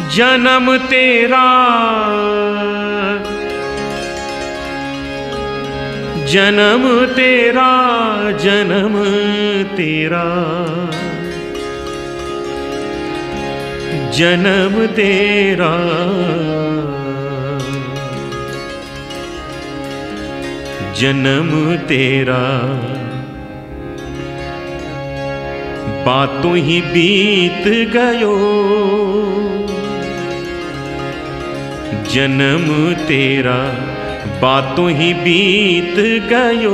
जन्म तेरा जन्म तेरा जन्म तेरा जन्म तेरा जन्म तेरा बातों ही बीत गयो जन्म तेरा बातों ही बीत गयो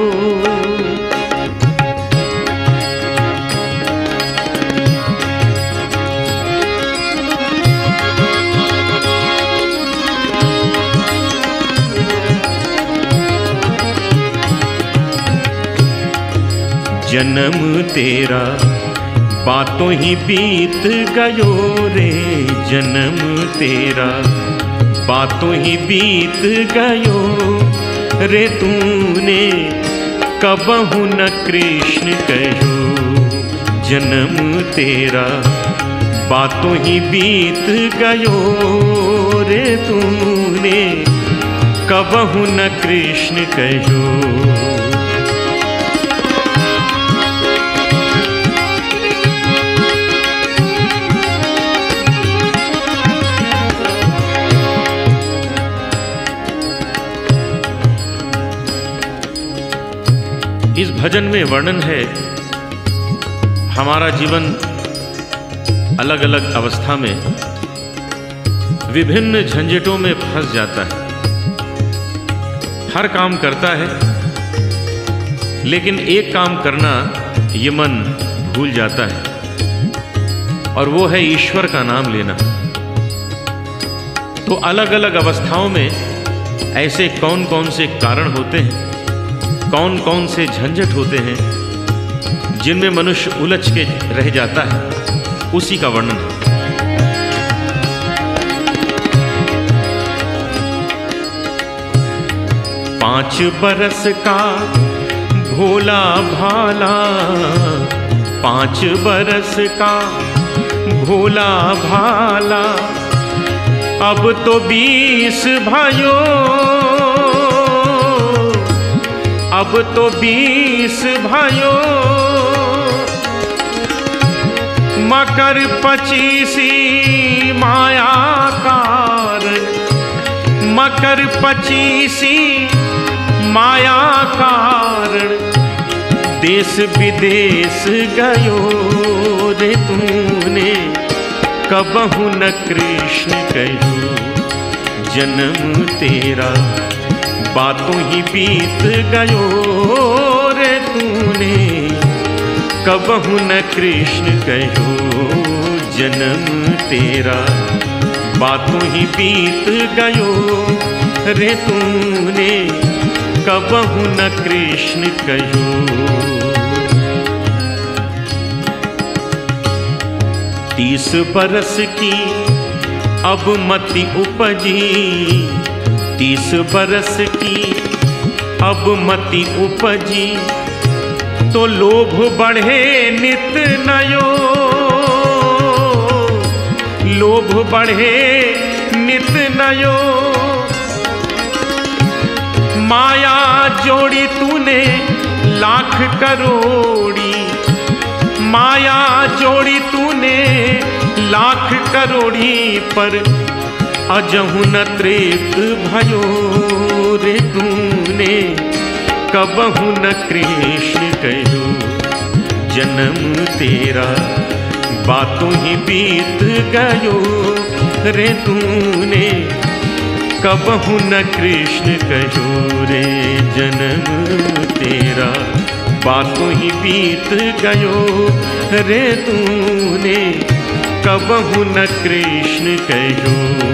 जन्म तेरा बातों ही बीत गयो रे जन्म तेरा बातों ही बीत गयो रे तूने कबहु न कृष्ण कहो जन्म तेरा बातों ही बीत गयो रे तूने कबहु न कृष्ण कहो इस भजन में वर्णन है हमारा जीवन अलग अलग अवस्था में विभिन्न झंझटों में फंस जाता है। हर काम करता है लेकिन एक काम करना ये मन भूल जाता है और वो है ईश्वर का नाम लेना। तो अलग अलग अवस्थाओं में ऐसे कौन कौन से कारण होते हैं, कौन कौन से झंझट होते हैं जिनमें मनुष्य उलझ के रह जाता है, उसी का वर्णन है। पांच बरस का भोला भाला, पांच बरस का भोला भाला, अब तो 20 भाइयों, अब तो 20 भाइयों, मकर 25 माया कारण, मकर 25 माया कारण, देश विदेश गयो रे तूने कबहु न कृष्ण कहो जन्म तेरा बातों ही बीत गयो रे तूने कबहु न कृष्ण कहो जन्म तेरा बातों ही बीत गयो रे तूने कबहु न कृष्ण कहो। 30 बरस की अब मति उपजी, 30 बरस की अब मति उपजी, तो लोभ बढ़े नित नयो, लोभ बढ़े नित नयो, माया जोड़ी तूने लाख करोड़ी, माया जोड़ी तूने लाख करोड़ी, पर अजहु न तृप्त भयो रे तूने कबहु न कृष्ण कहो जन्म तेरा बातों ही बीत गयो रे तूने कबहु न कृष्ण कहो रे जन्म तेरा बातों ही बीत गयो रे तूने कबहु न कृष्ण कहो।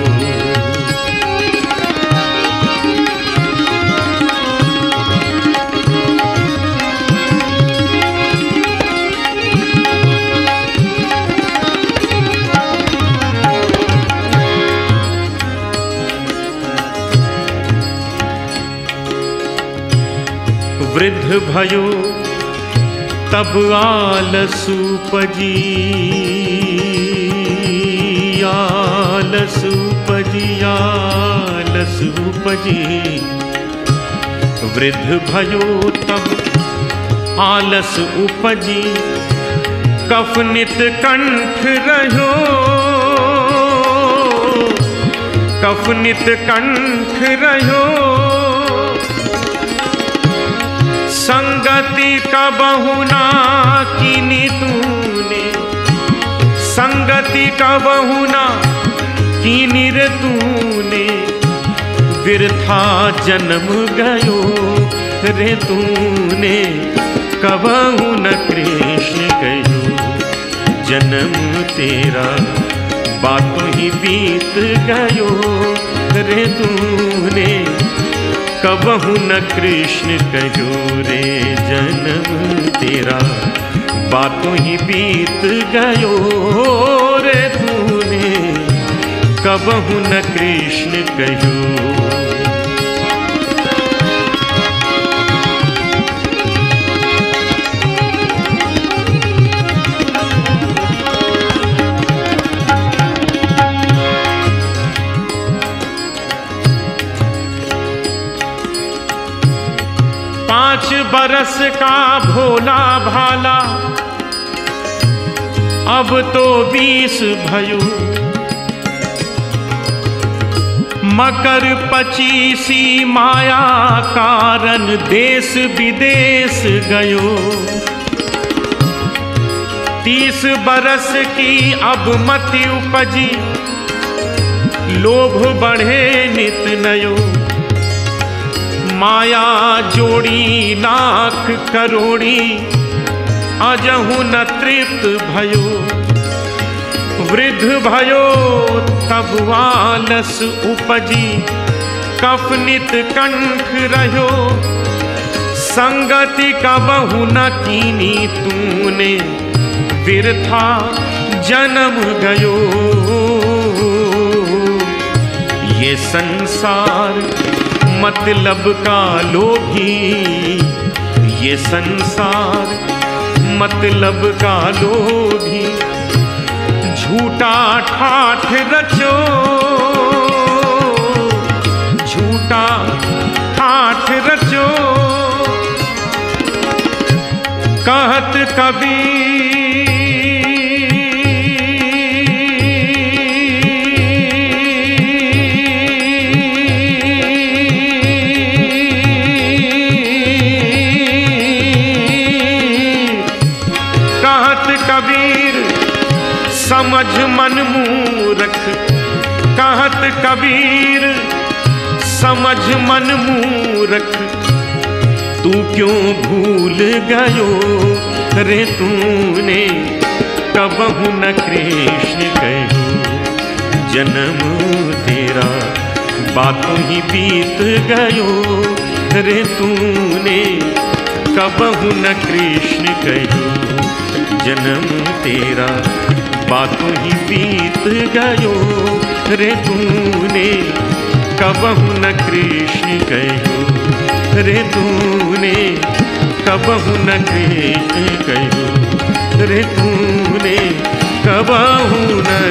वृद्ध भयो तब आलसु पजिया, आलस उपजी वृद्ध भयो तब आलस उपजी कफ नित कंठ रहो कफ नित कंठ रहो संगति का बहुना कीनी तूने संगति का बहुना कीनी रे तूने बिरथा जन्म गयो रे तूने कबहु न कृष्ण कहो जन्म तेरा बातों ही बीत गयो रे तूने कबहु न कृष्ण कहो रे जन्म तेरा बातों ही बीत गयो रे तूने कबहु न कृष्ण कहो। 5 बरस का भोला भाला अब तो 20 भयो मकर 25 माया कारण देश विदेश गयो 30 बरस की अब मति उपजी लोभ बढ़े नित नयो माया जोड़ी लाख करोड़ी अजहु न तृप्त भयो वृद्ध भयो तब आलस उपजी कफ नित कंठ रहो संगति का बहु न कीनी तूने बिरथा जन्म गयो ये संसार मतलब का लोभी ये संसार मतलब का लोभी झूठा ठाठ रचो झूठा ठाठ रचो कहत कबीर समझ मन मूरख कहत कबीर समझ मन मूरख तू क्यों भूल गयो रे तूने कबहु न कृष्ण कहो जन्म तेरा बातों ही बीत गयो रे तूने कबहु न कृष्ण कहो जन्म तेरा बातों ही बीत गयो रे तूने कबहु न कृष्ण कहो रे तूने कबहु न कृष्ण कहो रे तूने कबहु न